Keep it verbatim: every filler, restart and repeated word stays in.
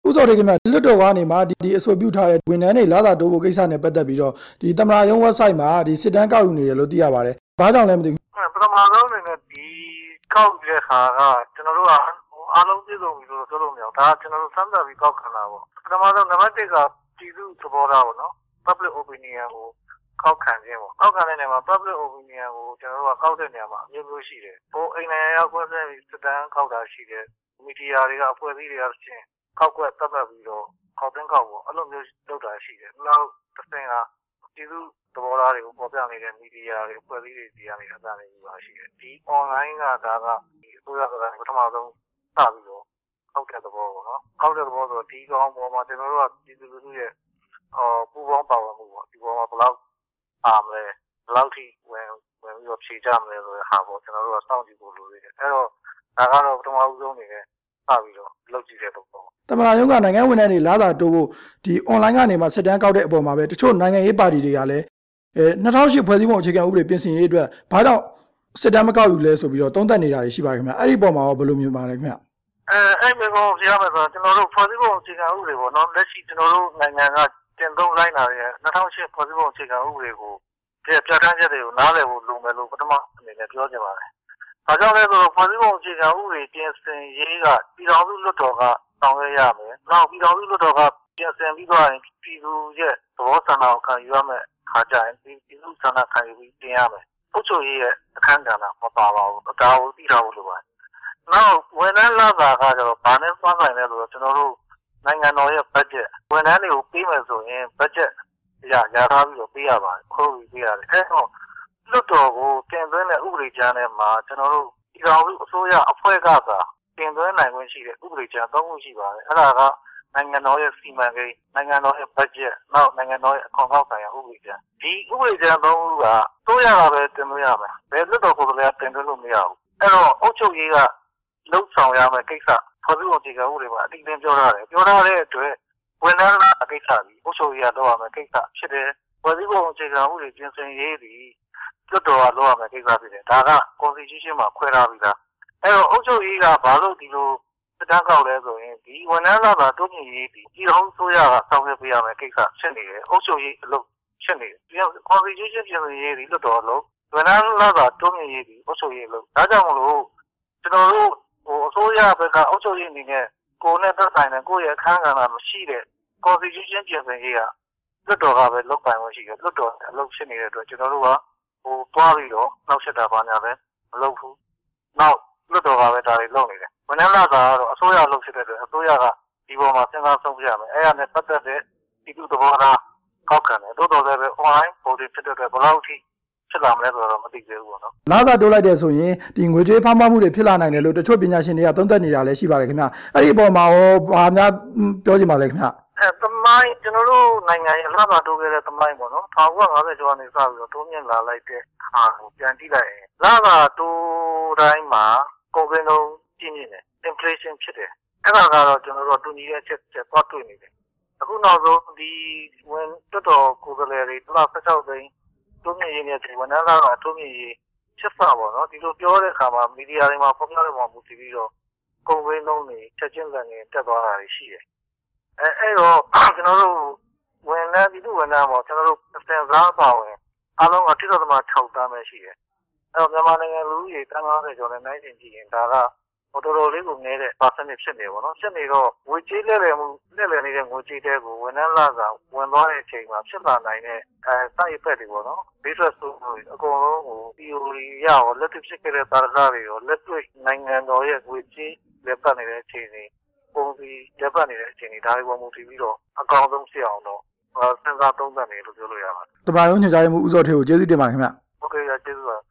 ဥစော်တွေခင်ဗျလွတ်တော်ကနေမှာဒီဒီအဆိုပြုထားတဲ့ဝန်ထမ်းတွေလာသာတိုးဖို့ကိစ္စနဲ့ပတ်သက်ပြီးတော့ဒီသမ္မတရုံး website မှာဒီစစ်တမ်းကောက်ယူနေတယ်လို့သိရပါတယ်။ဘာကြောင့်လဲမသိဘူး။ပထမဆုံးအနေနဲ့ဒီကောက်တဲ့ခါကကျွန်တော်တို့ကအားလုံးပြည်စုံပြီလို့ပြောလို့မရဘူး။ဒါကကျွန်တော်တို့စမ်းသပ်ပြီးကောက်ခံတာပေါ့။ပထမဆုံးနံပါတ်တစ်ကပြည်သူသဘောထားပေါ့နော်။ public opinion ကိုကောက်ခံခြင်းပေါ့။ကောက်ခံတဲ့နေရာမှာ public opinion ကိုကျွန်တော်တို့ကကောက်တဲ့နေရာမှာအမျိုးမျိုးရှိတယ်။ဟိုအိမ်နိုင်ငံရောက်ခွင့်နဲ့စစ်တမ်းကောက်တာရှိတယ်။မီဒီယာတွေကအဖွဲ့အစည်းတွေကချင်းကောက်ကွက်တက်ပတ်ပြီးတော့ခေါက်တင်ကောက်ပေါ့အဲ့လိုမျိုးလုပ်တာရှိတယ်။နောက်တစ်ဆင့်ကပြည်သူသဘောထားတွေကိုပေါ်ပြနေတဲ့မီဒီယာတွေအဖွဲ့အစည်းတွေဒီကနေအသာနေယူပါရှိတယ်။ဒီ online ကဒါကဒီအစိုးရကပထမဆုံးစပြီးတော့ကောက်တဲ့သဘောပေါ့နော်။ကောက်တဲ့သဘောဆိုတော့ဒီကောင်ပေါ်မှာကျွန်တော်တို့ကပြည်သူလူထုရဲ့အော်ပူပေါင်းပါဝင်မှုပေါ့ဒီပေါ်မှာဘယ်လောက်အားမလဲဘယ်လောက်ထိဝင်ဝင်ပြီးတော့ဖြေကြမလဲဆိုတဲ့ဟာပေါ့ကျွန်တော်တို့ကစောင့်ကြည့်ဖို့လိုသေးတယ်။အဲ့တော့ဒါကတော့ပထမဆုံးအနေနဲ့စပြီးတော့လုပ်ကြည့်တဲ့ပုံပေါ့သမ္မတရုံးကနိုင်ငံဝန်ထမ်းတွေလာသာတိုးဖို့ဒီ online ကနေမှစစ်တမ်းကောက်တဲ့အပေါ်မှာပဲတချို့နိုင်ငံရေးပါတီတွေကလည်းအဲ၂၀၀၈ဖွဲ့စည်းပုံအခြေခံဥပဒေပြင်ဆင်ရေးအတွက်ဘာကြောင့်စစ်တမ်းမကောက်ယူလဲဆိုပြီးတော့သုံးသပ်နေတာတွေရှိပါခင်ဗျအဲ့ဒီပုံမှာရောဘယ်လိုမြင်ပါလဲခင်ဗျအဲအဲ့ဒီကောင်ပြောမယ်ဆိုတော့ကျွန်တော်တို့ဖွဲ့စည်းပုံအခြေခံဥပဒေပေါ့နော်လက်ရှိကျွန်တော်တို့နိုင်ငံကတင်သုံးလိုက်လာတဲ့၂၀၀၈ဖွဲ့စည်းပုံအခြေခံဥပဒေကိုပြပြဋ္ဌာန်းချက်တွေကိုနားလည်ဖို့လိုမယ်လို့ပထမအနေနဲ့ပြောချင်ပါတယ်။ဘာကြောင့်လဲဆိုတော့ဖွဲ့စည်းပုံအခြေခံဥပဒေပြင်ဆင်ရေးကပြည်တော်စုလွှတ်တော်ကဆောင်ရွက်ရမယ်။နောက်ပြည်တော်စုလွှတ်တော်ကပြင်ဆင်ပြီးတော့ပြည်သူရဲ့သဘောဆန္ဒကိုခံယူရမယ်ခါကြရင်ပြည်သူဆန္ဒခံယူပြီးတင်ရမယ်။အုပ်ချုပ်ရေးရဲ့အခမ်းကဏ္ဍမပါပါဘူး။ဒါကိုသိထားဖို့လိုပါတယ်။နောက်ဝန်ထမ်းလာတာကကျတော့ဘာနဲ့သွားနိုင်လဲဆိုတော့ကျွန်တော်တို့နိုင်ငံတော်ရဲ့ budget ဝန်ထမ်းတွေကိုပေးမယ်ဆိုရင် budget ရရထားပြီးတော့ပေးရပါတယ်။ခိုးပြီးပေးရတယ်။အဲတော့လွတ်တော်ကိုတင်သွင်းတဲ့ဥပဒေကြမ်းထဲမှာကျွန်တော်တို့ပြည်တော်စုအစိုးရအဖွဲ့ကသာတင်သွင်းနိုင်ခွင့်ရှိတဲ့ဥပဒေကြမ်းသုံးခုရှိပါတယ်အဲ့ဒါကနိုင်ငံတော်ရဲ့စီမံကိန်းနိုင်ငံတော်ရဲ့ budget နောက်နိုင်ငံတော်ရဲ့အခွန်ကောက်ဆိုင်ရာဥပဒေကြမ်းဒီဥပဒေကြမ်းသုံးခုကစိုးရကပဲတင်သွင်းရမယ်ဘယ်လွတ်တော်ကိုလည်းတင်သွင်းလို့မရဘူးအဲ့တော့အုပ်ချုပ်ရေးကလှုပ်ဆောင်ရမယ်ကိစ္စဖွဲ့စည်းပုံအခြေခံဥပဒေမှာအတိအကျပြောထားတယ်ပြောထားတဲ့အတွက်ဝန်ထမ်းအကိစ္စကြီးအုပ်ချုပ်ရေးကလုပ်ရမယ်ကိစ္စဖြစ်တယ်ဖွဲ့စည်းပုံအခြေခံဥပဒေပြင်ဆင်ရေးသည်လွတ်တော်ကလုပ်ရမယ်ကိစ္စဖြစ်တယ်ဒါက constitution မှာခွဲထားပြီးသားအဲ့တော့အုပ်ချုပ်ရေးကဘာလို့ဒီလိုစတန်းကောက်လဲဆိုရင်ဒီဝန်ထမ်းလာတာတိုးမြင့်ရေးဒီပြည်တော်ဆိုရကဆောင်ရွက်ပေးရမယ်ကိစ္စဖြစ်နေတယ်အုပ်ချုပ်ရေးအလုပ်ဖြစ်နေတယ်ဒီ constitution ပြင်ဆင်ရေးဒီလွတ်တော်လို့ဝန်ထမ်းလာတာတိုးမြင့်ရေးဒီအုပ်ချုပ်ရေးအလုပ်ဒါကြောင့်မလို့ကျွန်တော်တို့ဟိုအစိုးရဘက်ကအုပ်ချုပ်ရေးအနေနဲ့ကိုယ်နဲ့သက်ဆိုင်တဲ့ကိုယ့်ရဲ့အခမ်းကဏ္ဍမရှိတဲ့ constitution ပြင်ဆင်ရေးကလွတ်တော်ကပဲလုပ်ပိုင်ခွင့်ရှိတယ်လွတ်တော်အလုပ်ဖြစ်နေတဲ့အတွက်ကျွန်တော်တို့ကဟိုတွားပြီးတော့နောက်ဆက်တာပါညာပဲမလုပ်ဘူးနောက်လွတ်တော်ကပဲဒါတွေလုပ်နေတယ်ဝန်ထမ်းလာတာကတော့အစိုးရလုပ်ဖြစ်တဲ့အတွက်အစိုးရကဒီပေါ်မှာစဉ်းစားဆုံးဖြတ်ရမယ်အဲ့ဒါနဲ့ပတ်သက်တဲ့ပြည်သူသဘောထားကောက်ခံတယ်တိုးတော်လည်းပဲ online ပေါ်တင်ဖြစ်တဲ့အတွက်ဘယ်လောက်ထိဖြစ်လာမလဲဆိုတော့မသိသေးဘူးပေါ့နော်လာသာတိုးလိုက်တဲ့ဆိုရင်ဒီငွေကြေးဖောင်းပွားမှုတွေဖြစ်လာနိုင်တယ်လို့တချို့ပညာရှင်တွေကသုံးသပ်နေတာလည်းရှိပါတယ်ခင်ဗျအဲ့ဒီအပေါ်မှာရောဘာများပြောချင်ပါလဲခင်ဗျအဲသမိုင်းကျွန်တော်တို့နိုင်ငံရဲ့လာသာတိုးခဲ့တဲ့သမိုင်းပေါ့နော်၁၉၅၀ကျော်ကနေစပြီးတော့တိုးမြင့်လာလိုက်တဲ့ဟာကိုပြန်ကြည့်လိုက်ရင်လာသာတိုးတိုင်းမှာကုန်စည်နှုန်းကြီးနေတယ် inflation ဖြစ်တယ်အဲ့ဒါကတော့ကျွန်တော်တို့တူညီတဲ့အချက်ချက်သွားတွေ့နေတယ်အခုနောက်ဆုံးဒီဝင်တော်တော်ကိုယ်စားလှယ်တွေတစ်လ၁၆သိန်းတိုးမြင့်ရေးနဲ့ဒီဝန်ထမ်းလာတာတိုးမြင့်ရေးချက်ပါပေါ့နော်ဒီလိုပြောတဲ့အခါမှာမီဒီယာတွေမှာဖော်ပြတဲ့ပုံမူတည်ပြီးတော့ကုန်စည်နှုန်းတွေချက်ချင်းလည်းတက်သွားတာရှိတယ်အဲအဲ့တော့ကျွန်တော်တို့ဝန်ထမ်းဒီလိုဝန်ထမ်းပေါ့ကျွန်တော်တို့စင်စားပါဝင်အားလုံးကတိတော်သမား၆တန်းပဲရှိတယ်အဲ့တော့မြန်မာနိုင်ငံလူကြီးတန်း၅၀ကျော်နဲ့နိုင်တင်ကြည့်ရင်ဒါကဟိုတော်တော်လေးကိုနည်းတဲ့ percentage ဖြစ်နေပါတော့ဖြစ်နေတော့ငွေကြေးလဲလှယ်မှုလဲလှယ်နေတဲ့ငွေကြေးတွေကိုဝန်ထမ်းလာစာဝင်သွားတဲ့အချိန်မှာဖြစ်လာနိုင်တဲ့အဲ side effect တွေပေါ့နော် business ဆိုအကုန်လုံးကို theory ရရောလက်တွေ့ဖြစ်ခဲ့တဲ့သာရကတွေရောလက်တွေ့နိုင်ငံတော်ရဲ့ငွေကြေးလက်ပတ်နေတဲ့အချိန်တွေပုံစံလက်ပတ်နေတဲ့အချိန်တွေဒါတွေပေါ်မူတည်ပြီးတော့အကောင့်ဆုံးဖြစ်အောင်တော့စဉ်းစားသုံးသပ်နေလို့ပြောလို့ရပါတယ်တပါးရုံးညွှန်ကြားမှုဥစောထေကိုကျေးဇူးတင်ပါတယ်ခင်ဗျ